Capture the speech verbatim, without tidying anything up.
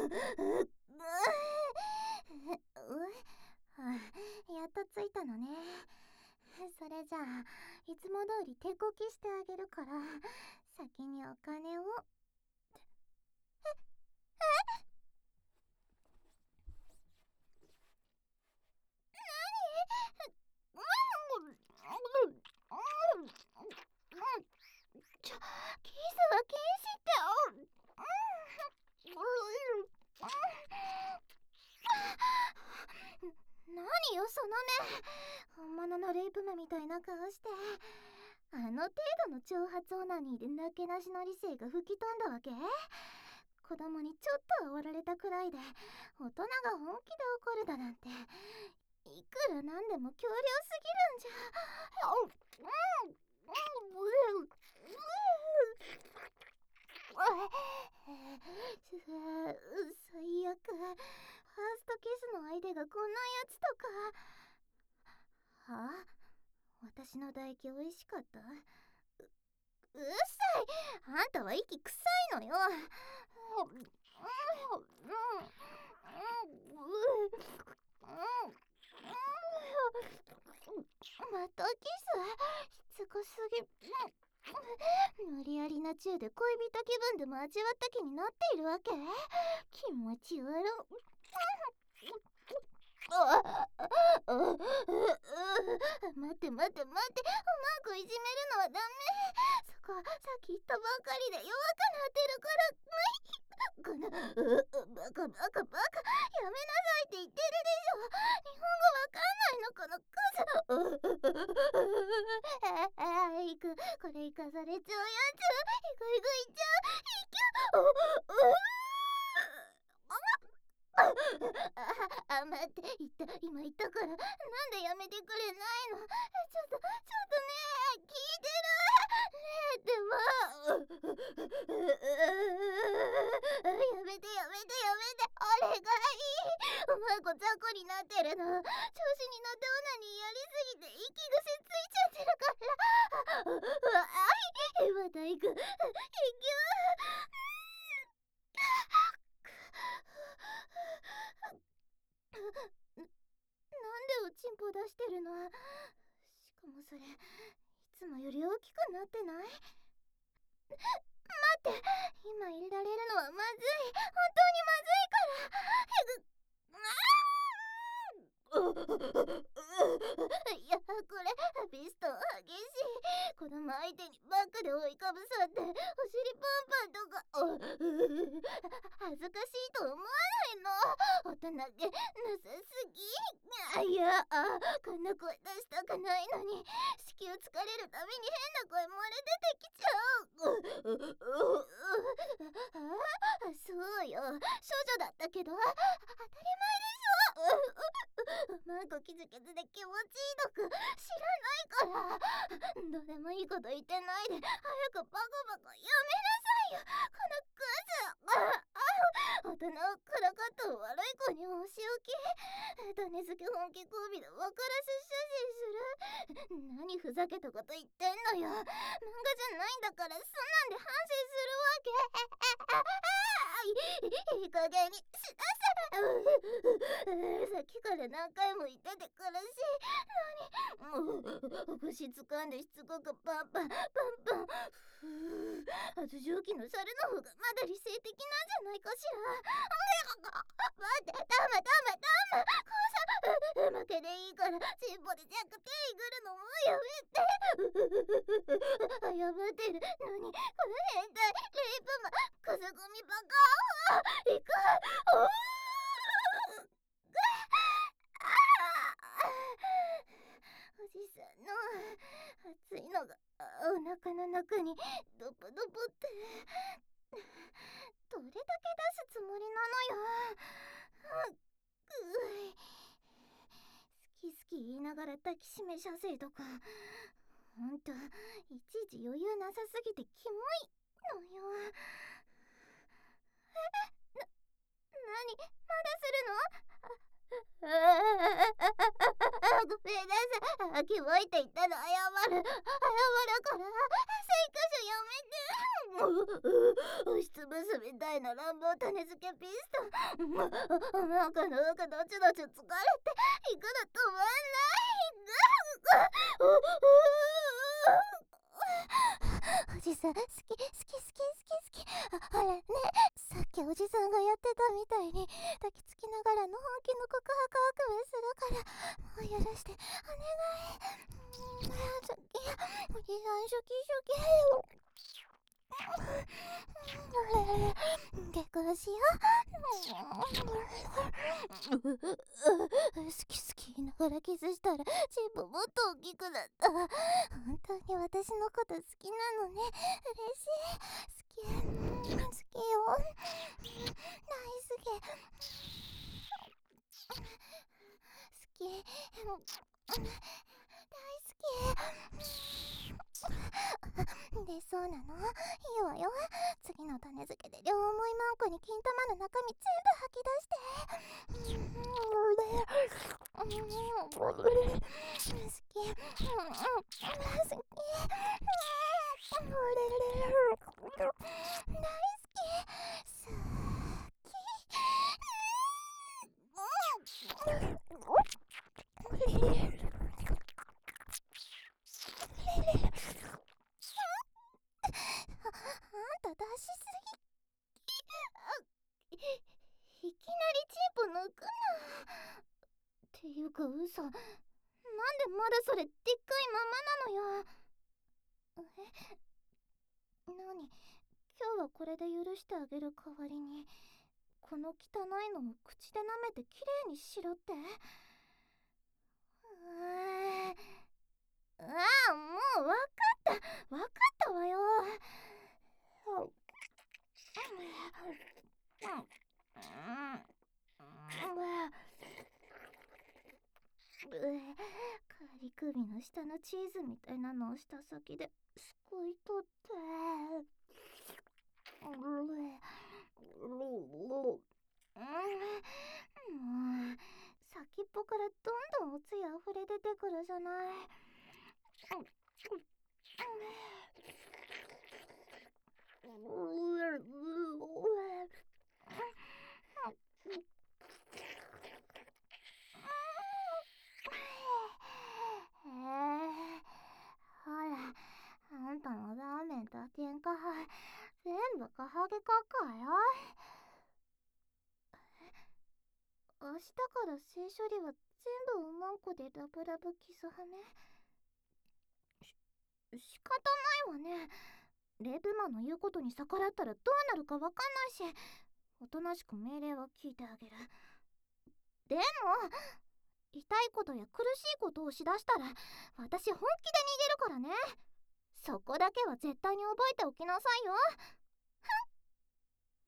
やっと着いたのね。それじゃあいつも通り手こきしてあげるから、先にお金を。ちょ、キスは禁止って。何よその目。本物のレイプ魔みたいな顔して、あの程度の挑発オナニーでなけなしの理性が吹き飛んだわけ？子供にちょっと煽られたくらいで大人が本気で怒るだなんて、いくらなんでも強量すぎるんじゃ。最悪。ファーストキスの相手がこんなやつとか。はあ？私の唾液美味しかった？ う, うっさい。あんたは息臭いのよ。またキス？しつこすぎ。無理やりなチューで恋人気分でも味わった気になっているわけ？気持ち悪。待って待って待って、うまくいじめるのはダメ。そこはさっき言ったばかりで弱くなってるから。このバカバカバカ、やめなさいって言ってるでしょ。日本語わかんないのこのクズ。ああ、いく、これいかされちゃうやつ。いくいくいっちゃう、いきゃう。あ、待って、言った、今言ったから、なんでやめてくれないの？ちょっと、ちょっとね、聞いてる？ねえってば。やめてやめてやめて、お願い。うまい子雑魚になってるの。調子に乗ってオナニーやりすぎて息癖ついちゃってるから。あい、また行く。行く。なんでおちんぽ出してるの？しかもそれ、いつもより大きくなってない？待って、今入れられるのはまずい。本当にまずいから。いや、これピストン激しい。子供相手にバックで覆いかぶさってお尻パンパンとか。恥ずかしいと思わないの？大人げなさすぎ。いや、こんな声出したくないのに、子宮疲れるたびに変な声漏れ出てきちゃう。あ、そうよ、少女だったけど当たり前でしょ。マンコキズキズで気持ちいいのか知らないから。どうでもいいこと言ってないで早くバカバカやめなさいよ、このクズ。大人をからかった悪い子にお仕置き。種付け本気コンビで分からせ写真する。何ふざけたこと言ってんのよ。漫画じゃないんだから、そんなんで反省するわけ。いい加減にしなさい。さっきから何回も言ってて苦しい。何？腰掴んでしつこくパンパンパンパン。発情期の猿の方がまだ理性的なんじゃないかしら。待って、ダメダメダメ。こうさ、負けでいいからチンポで弱手いぐるのもやめて。謝ってるのに、この変態レイプマンクズゴミバカ。行く。おじさんの熱いのがお腹の中にドポドポって。どれだけ出すつもりなのよ。ぐい。好き好き言いながら抱きしめ射精とか、ほんといちいち余裕なさすぎてキモいのよ。え、な、なに、まだするの？ああ、ごめんなさい。キモいって言ったら謝る。謝るから。せっかくやめて。 押しつぶすみたいな乱暴種付けピストン。なんかなんかどちどち疲れていくら止まんない。おじさん好き好き好き好き好き。あ、ほらね、さっきおじさんがやってたみたいに抱きつきながらの本気の告白あくびするから、もう許してお願い。うん、好き、おじさん初期初期。結婚しよう。好き好き言いながらキスしたらチンポもっと大きくなった。本当に私のこと好きなのね。嬉しい。好き、好きよ。大好き。好き。大好き。で、そうなの？いいわよ。次の種付けで両思いマンコに金玉の中身全部吐き出して。好き。好き。大好き。あんた出しすぎ。いきなりチンポ抜くな。っていうか嘘。なんでまだそれでっかいままなのよ。え、なに、今日はこれで許してあげる代わりにこの汚いのを口で舐めてきれいにしろって。うーん、ああ、もうわかったわかったわよ。仮首の下のチーズみたいなのをした先ですくい取って。もう先っぽからどんどんおつゆあふれ出てくるじゃない。ほら、あんたのラーメンと天下杯全部カハゲカカよ。明日から性処理は全部おまんこでラブラブキス派ね。し仕方ないわね。レブマの言うことに逆らったらどうなるかわかんないし、おとなしく命令は聞いてあげる。でも痛いことや苦しいことをしだしたら私本気で逃げるからね。そこだけは絶対に覚えておきなさいよ。